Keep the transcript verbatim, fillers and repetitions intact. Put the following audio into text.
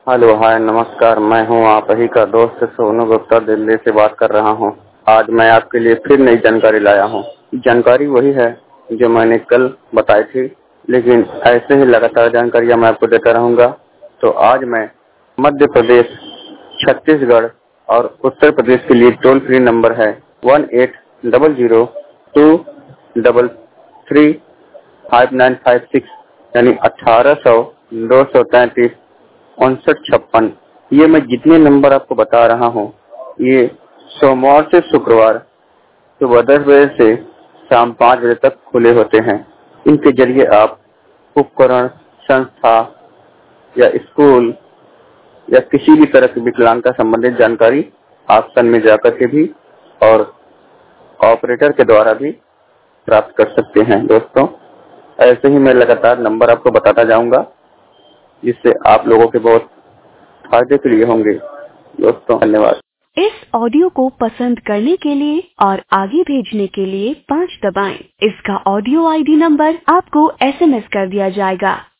Hello, हाय, नमस्कार। मैं हूं आप ही का दोस्त सोनू गुप्ता, दिल्ली से बात कर रहा हूं। आज मैं आपके लिए फिर नई जानकारी लाया हूं। जानकारी वही है जो मैंने कल बताई थी, लेकिन ऐसे ही लगातार जानकारियां मैं आपको देता रहूंगा। तो आज मैं मध्य प्रदेश, छत्तीसगढ़ और उत्तर प्रदेश के लिए टोल फ्री नंबर है one eight double zero two double three five nine five six यानी अठारह सौ दो सौ तैतीस उनसठ छप्पन। ये मैं जितने नंबर आपको बता रहा हूँ, ये सोमवार से शुक्रवार सुबह दस बजे से शाम पाँच बजे तक खुले होते हैं। इनके जरिए आप उपकरण, संस्था या स्कूल या किसी भी तरह की विकलांगता संबंधित जानकारी ऑप्शन में जाकर के भी और ऑपरेटर के द्वारा भी प्राप्त कर सकते हैं। दोस्तों, ऐसे ही मैं लगातार नंबर आपको बताता जाऊंगा, जिससे आप लोगों के बहुत फायदे के लिए होंगे। दोस्तों, धन्यवाद। इस ऑडियो को पसंद करने के लिए और आगे भेजने के लिए पाँच दबाएं। इसका ऑडियो आईडी नंबर आपको एसएमएस कर दिया जाएगा।